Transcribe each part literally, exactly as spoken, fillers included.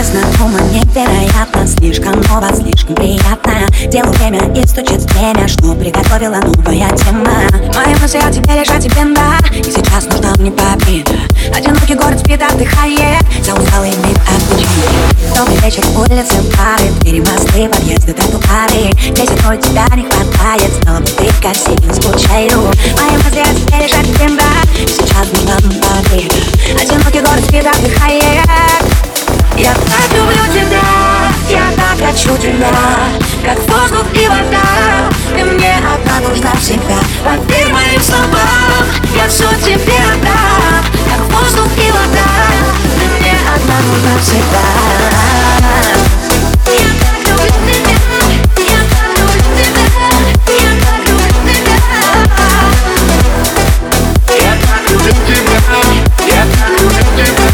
незнакомо, невероятно, слишком ново, слишком приятно. Делаю время и стучит время, что приготовила новая тема. Мои мысли о тебе лежат тебе, да, и сейчас нужна мне победа. Одинокий город спит, отдыхает, за усталый вид отвечает. Добрый вечер, улицы, бары, двери, мосты, подъезды, тротуары. Здесь одной тебя не хватает, знала бы ты, как сильно скучаю. Мои мысли о тебе лежат тебе, да, и сейчас нужна мне победа. Одинокий город спит, отдыхает. Я так люблю тебя, я так хочу тебя, как воздух и вода. Ты мне одна нужна всегда. Поверь моим словам, я все тебе отдам, как воздух и вода. Ты мне одна нужна всегда. Я так люблю тебя, я так люблю тебя, я так люблю тебя. Я так люблю тебя, я так люблю тебя.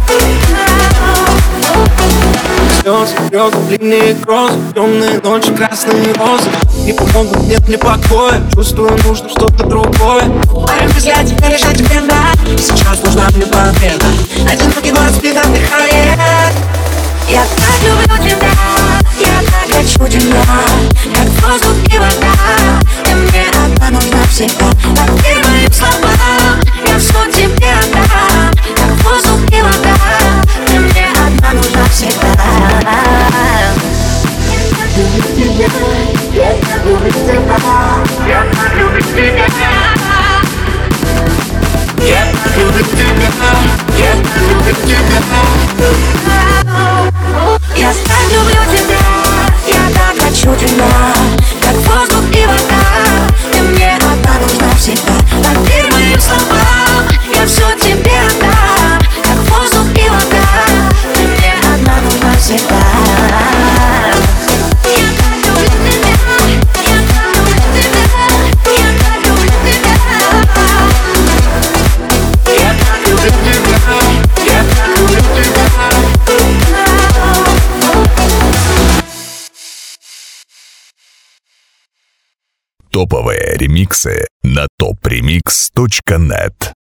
Слезы, слезы, длинные грозы, темные ночи, красные розы не помогут, нет мне покоя, чувствую, нужно что-то другое. Мои мысли о тебе лежат тебе, да, Сейчас нужна мне победа. одинокий город спит, отдыхает. Я так люблю тебя, я так хочу тебя, как воздух и вода. Ты мне одна нужна всегда. Поверь моим словам, я все тебе отдам, как воздух и вода. Ты мне одна нужна всегда. Я так люблю тебя, я так люблю тебя, я так люблю тебя. Я так люблю тебя, я так люблю тебя. Я так люблю тебя, я так хочу тебя, как воздух и вода. Ты мне одна нужна всегда. Поверь моим словам, я все тебе отдам, как воздух и вода. Ты мне одна нужна всегда. Я так люблю тебя, я так люблю тебя, я так люблю тебя. Я так люблю тебя, я так люблю тебя. Топовые ремиксы на топ ремикс точка нет.